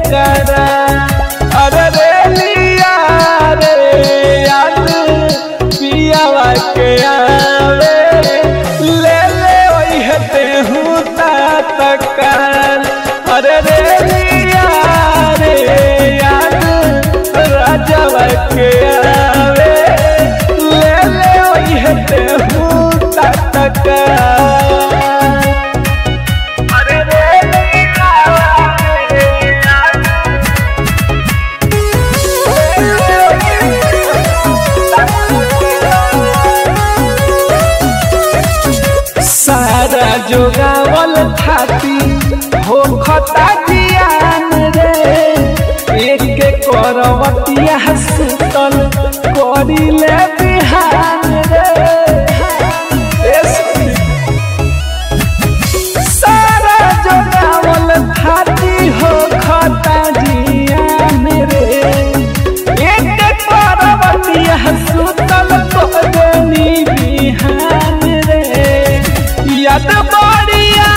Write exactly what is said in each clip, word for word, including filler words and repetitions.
करा अरे रे लिया रे याद पियावा के आवे ले ले वही हते हूँ तकाल अरे रे लिया रे याद राजावा के आवे ले ले वही हते हूँ तकाल सारा जोगावल थाती हो खता जियान रे एक करवतिया सुतल करिले बिहान रे सारा जोगावल थाती हो खता जियान रे एक करवतिया सुतल करिले बिहान याद बढ़िया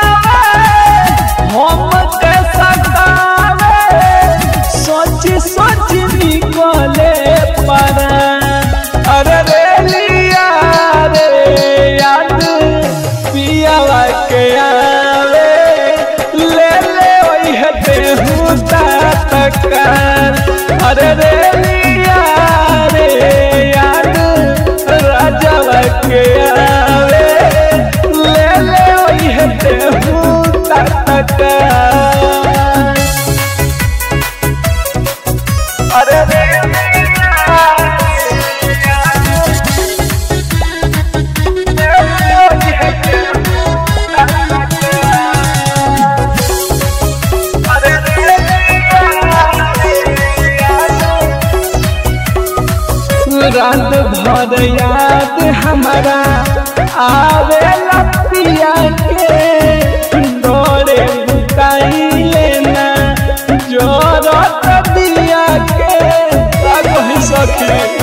हम के सतावे सोच सोच निकले परा अरे रे लिया रे याद पियावा के आवे ले ले वही हते हूँ तकाल अरे रे लिया रे याद राजावा के आवे हते हूँ तकाल अरे रे रात भर याद हमारा आवे लपिया के डोरे बुकाई लेना जोरत दिया के सखी